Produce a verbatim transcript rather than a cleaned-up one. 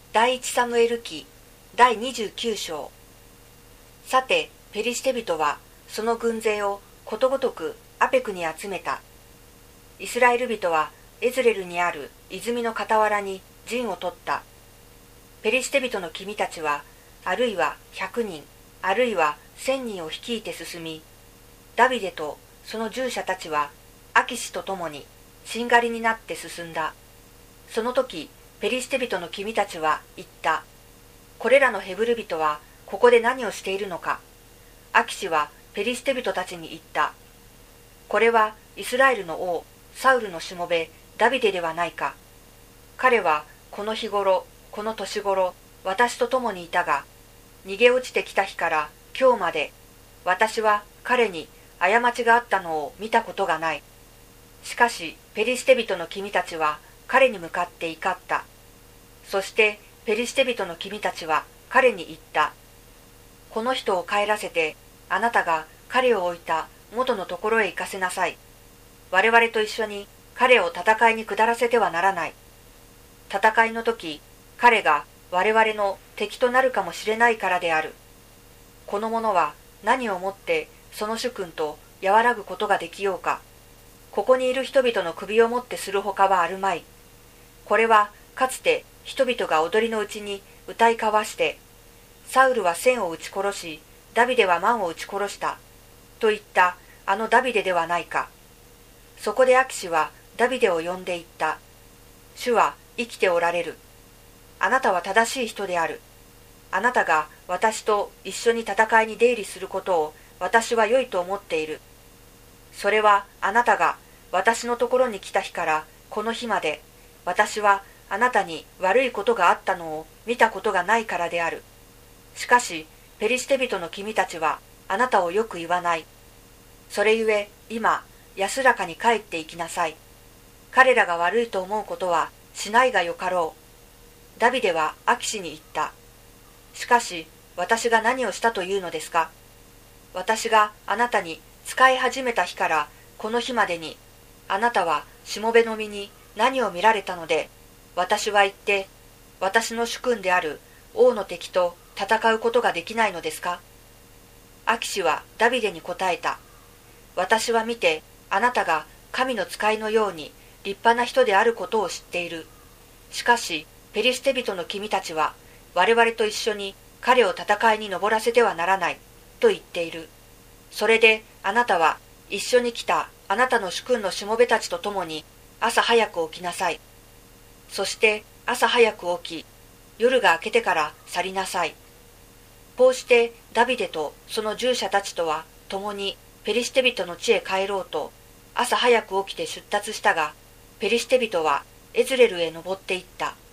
第一サムエル記第にじゅうきゅう章。さて、ペリシテ人はその軍勢をことごとくアペクに集めた。イスラエル人はエズレルにある泉の傍らに陣を取った。ペリシテ人の君たちは、あるいは百人、あるいは千人を率いて進み、ダビデとその従者たちはアキシと共にしんがりになって進んだ。その時、ペリシテ人の君たちは言った。これらのヘブル人はここで何をしているのか。アキシはペリシテ人たちに言った。これはイスラエルの王、サウルのしもべ、ダビデではないか。彼はこの日頃、この年頃、私と共にいたが、逃げ落ちてきた日から今日まで、私は彼に過ちがあったのを見たことがない。しかし、ペリシテ人の君たちは彼に向かって怒った。そして、ペリシテ人の君たちは彼に言った。この人を帰らせて、あなたが彼を置いた元のところへ行かせなさい。我々と一緒に彼を戦いに下らせてはならない。戦いの時、彼が我々の敵となるかもしれないからである。この者は何をもってその主君と和らぐことができようか。ここにいる人々の首をもってするほかはあるまい。これはかつて人々が踊りのうちに歌い交わして、サウルは千を撃ち殺し、ダビデは万を撃ち殺した、と言ったあのダビデではないか。そこでアキシはダビデを呼んで言った。主は生きておられる。あなたは正しい人である。あなたが私と一緒に戦いに出入りすることを私は良いと思っている。それはあなたが私のところに来た日からこの日まで、私はあなたに悪いことがあったのを見たことがないからである。しかし、ペリシテ人の君たちはあなたをよく言わない。それゆえ、今、安らかに帰って行きなさい。彼らが悪いと思うことはしないがよかろう。ダビデはアキシに言った。しかし、私が何をしたというのですか。私があなたに仕え始めた日からこの日までに、あなたはしもべの身に何を見られたので、私は言って、私の主君である王の敵と戦うことができないのですか。アキシはダビデに答えた。私は見て、あなたが神の使いのように立派な人であることを知っている。しかし、ペリシテ人の君たちは、我々と一緒に彼を戦いに登らせてはならない、と言っている。それで、あなたは一緒に来たあなたの主君のしもべたちと共に朝早く起きなさい。そして朝早く起き、夜が明けてから去りなさい。こうしてダビデとその従者たちとは共にペリシテ人の地へ帰ろうと朝早く起きて出立したが、ペリシテ人はエズレルへ登っていった。